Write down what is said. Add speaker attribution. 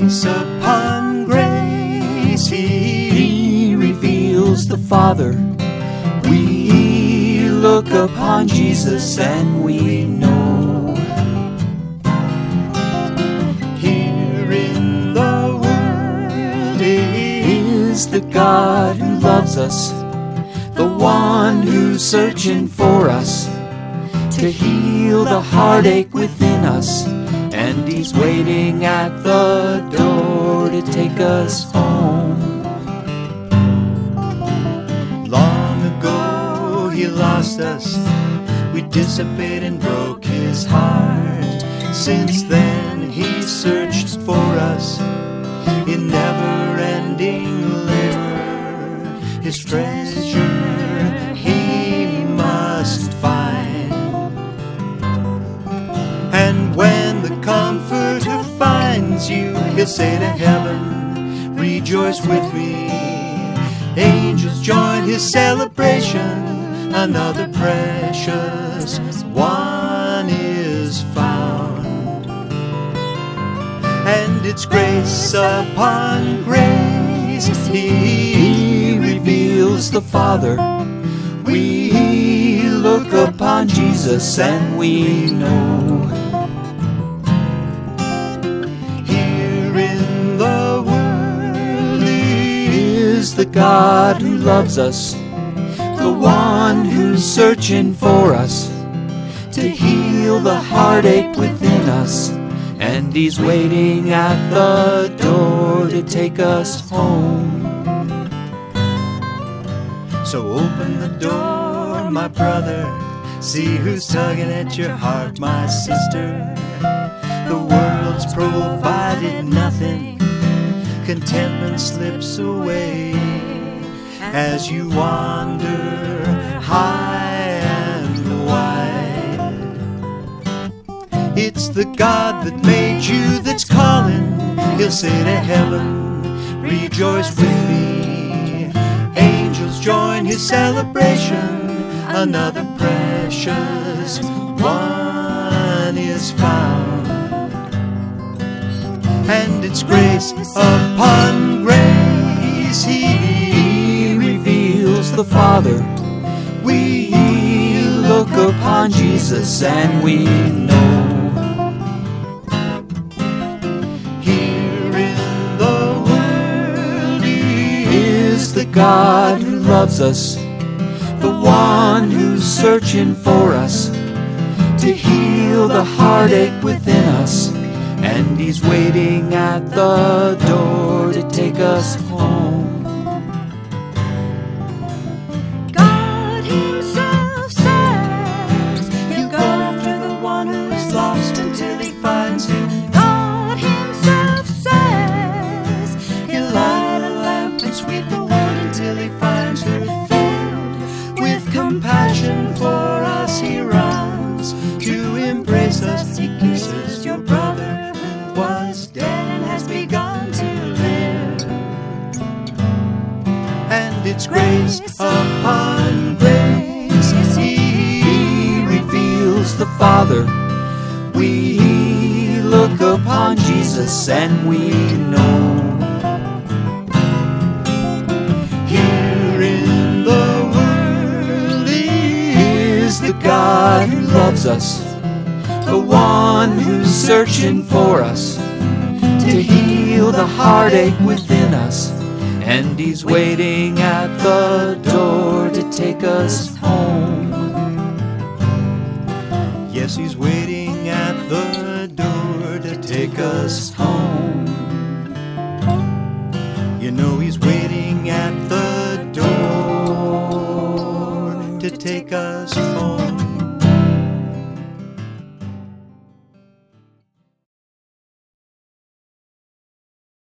Speaker 1: grace upon grace, He reveals the Father. We look upon Jesus and we know. Here in the world is the God who loves us, the one who's searching for us to heal the heartache within us. And He's waiting at the door to take us home. Long ago He lost us, we dissipated and broke His heart. Since then He searched for us in never-ending labor. His treasure He must find. And when the Comforter finds you, He'll say to heaven, rejoice with me. Angels join His celebration, another precious one is found. And it's grace upon grace, He reveals the Father. We look upon Jesus and we know. Here in the world is the God who loves us, the one who's searching for us to heal the heartache within us. And He's waiting at the door to take us home. So open the door, my brother, see who's tugging at your heart, my sister. The world's provided nothing, contentment slips away as you wander high and wide. It's the God that made you that's calling. He'll say to heaven, rejoice with me. Angels join His celebration, another precious one is found. And it's grace upon grace, He reveals the Father. We look upon Jesus and we know. Here in the world is the God who loves us, the one who's searching for us to heal the heartache within us. And He's waiting at the door to take us home.
Speaker 2: God Himself says He'll go after the one who's lost until He finds him. God Himself says He'll light a lamp and sweep the world until He finds her. Filled with compassion for us, He runs to embrace us. He kisses your brother was dead and has begun to live.
Speaker 1: And it's grace upon grace, He reveals the Father. We look upon Jesus and we know. Here in the world is the God who loves us, the one who's searching for us to heal the heartache within us. And He's waiting at the door to take us home. Yes, He's waiting at the door to take us home. You know He's waiting